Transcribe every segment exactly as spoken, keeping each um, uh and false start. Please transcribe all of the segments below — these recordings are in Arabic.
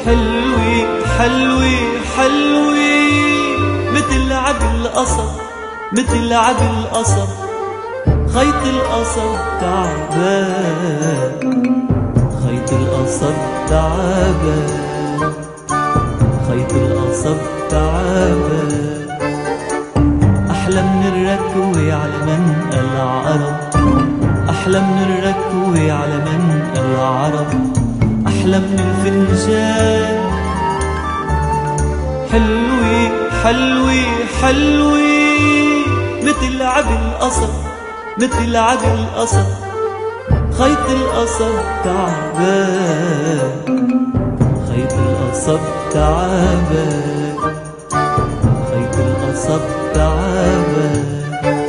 حلوة حلوة حلوة مثل عقل قصب، مثل عقل قصب، خيط القصب تعبان، خيط القصب تعبان، خيط القصب تعبان. أحلى من الركوة على منقى العرب، أحلى من الركوة على منقى العرب، أحلى من الفنجان. حلوة حلوة حلوة مثل عقل قصب، مثل عقل قصب، خيط القصب تعبان، خيط القصب تعبان، خيط القصب تعبان.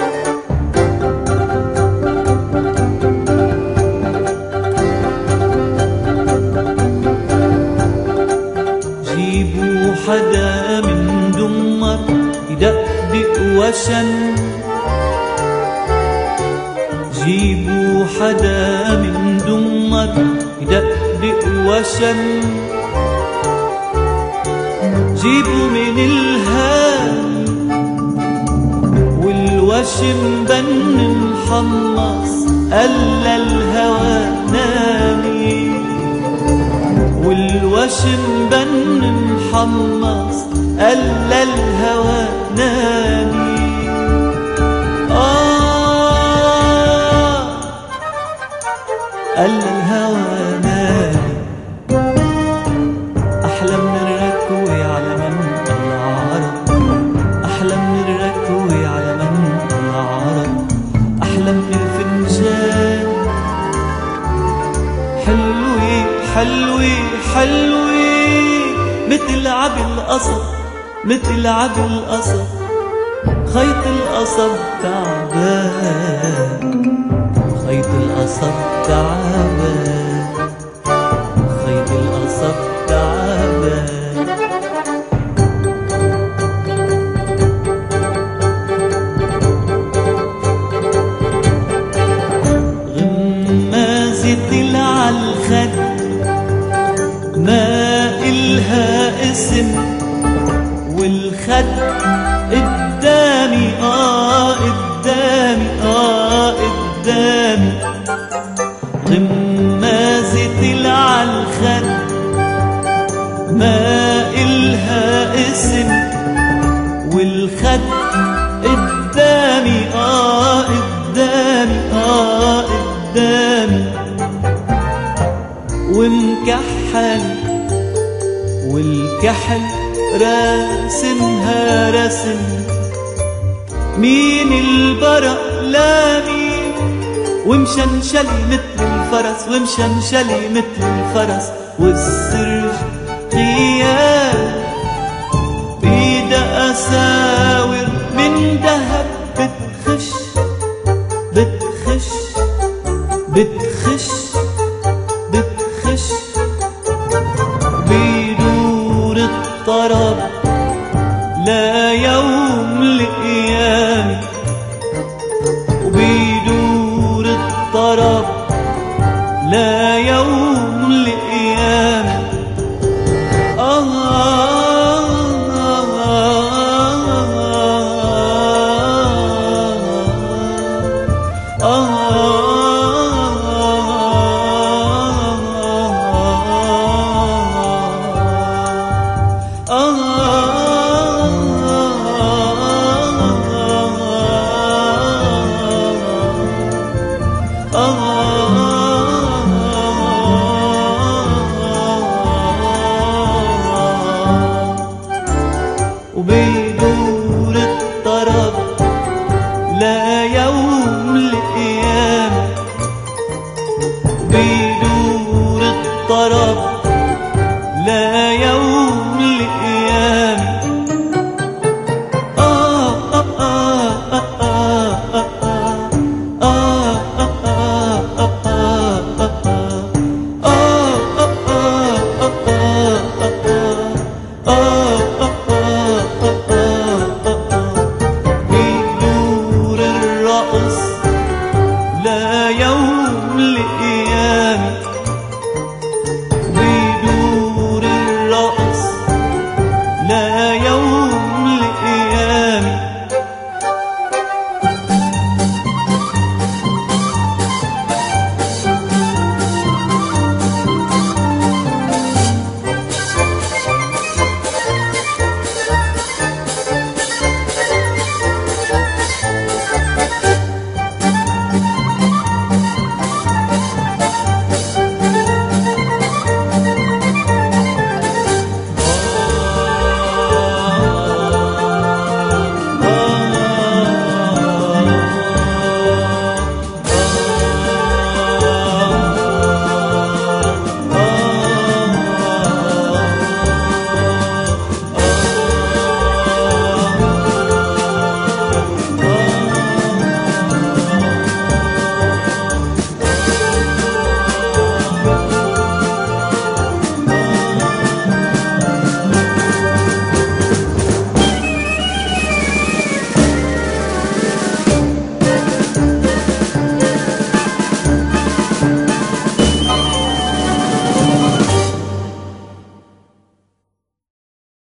جيبوا حدا من دمر يدقدق وشن، جيبوا حدا من دمر يدقدق وشن، جيبوا من الهام والوشم بن محمص، قال الهوى نامي، والوشم بن محمص، قال الهوى نامي. آه قال الهوى نامي. أحلى من الركوة على منقى العرب، أحلى من الركوة على منقى العرب، أحلى من الفنجان. حلوة حلوة حلوة مثل عقل قصب، مثل عقل قصب، خيط القصب تعبان، خيط القصب تعبان، خيط القصب تعبان. غمازة العالخد ما إلها اسم، والخد قدامي آه قدامي آه قدامي. غمازة العالخد ما إلها اسم، والخد قدامي آه قدامي آه قدامي. ومكحل والكحل راسمها رسم، مين البرق لامي، ومشنشلي مثل الفرس، ومشنشلي مثل الفرس، والسرج خيال بيدا أساور من دهب، بتخش بتخش بتخش بتخش بيدور الطرب لا يوم لقيامي، وبيدور الطرب لا يوم لقيامي. آه وبيدور الطرب لا يوم القيامة، بيدور الطرب لا